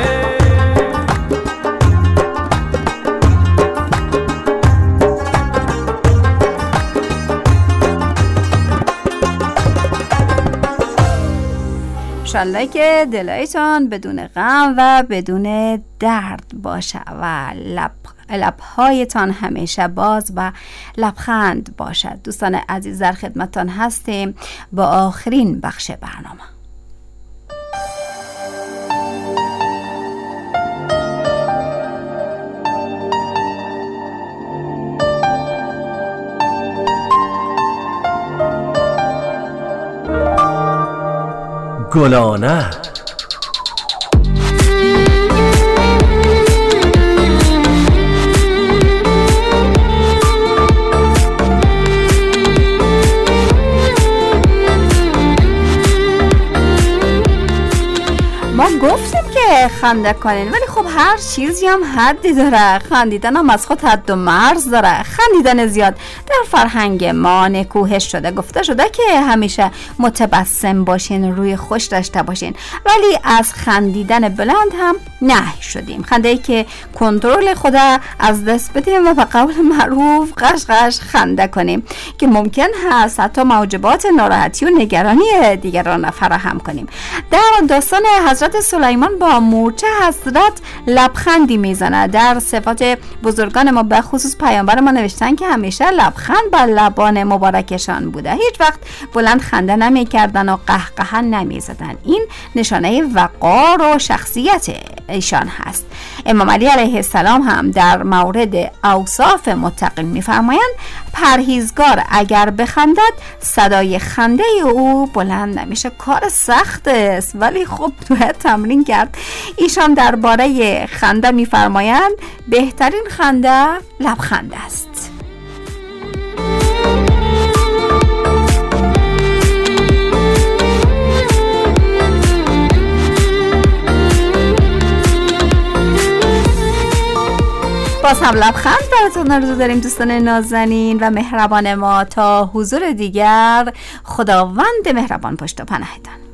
انشالله که دلایتان بدون غم و بدون درد باشه و لب لبهایتان همیشه باز و لبخند باشد. دوستان عزیز در خدمتتان هستیم با آخرین بخش برنامه. گلانه ما گفتیم که خنده کنین، ولی خب هر چیزی هم حدی داره. خندیدن هم از خود حد و مرز داره. خندیدن زیاد در فرهنگ ما نکوهش شده. گفته شده که همیشه متبسم باشین، روی خوش داشته باشین، ولی از خندیدن بلند هم نهی شدیم. خنده ای که کنترل خود از دست بدیم و به قول معروف قش قش خنده کنیم که ممکن هست حتی موجبات ناراحتی و نگرانی دیگران فراهم کنیم. در داستان حضرت سلیمان با مورچه حضرت لبخندی میزنه. در صفات بزرگان ما به خصوص پیامبر ما نوشتن که همیشه لبخند بر لبان مبارکشان بوده، هیچ وقت بلند خنده نمی کردن و قهقه نمی زدن. این نشانه وقار و شخصیت ایشان هست. امام علی علیه السلام هم در مورد اوصاف متقین میفرمایند پرهیزگار اگر بخندد صدای خنده او بلند نمیشه. کار سخت است ولی خب باید تمرین کرد. ایشان درباره خنده میفرمایند بهترین خنده لبخند است. باز هم لبخند براتون آرزو داریم دوستان نازنین و مهربان ما. تا حضور دیگر، خداوند مهربان پشت و پناهتان.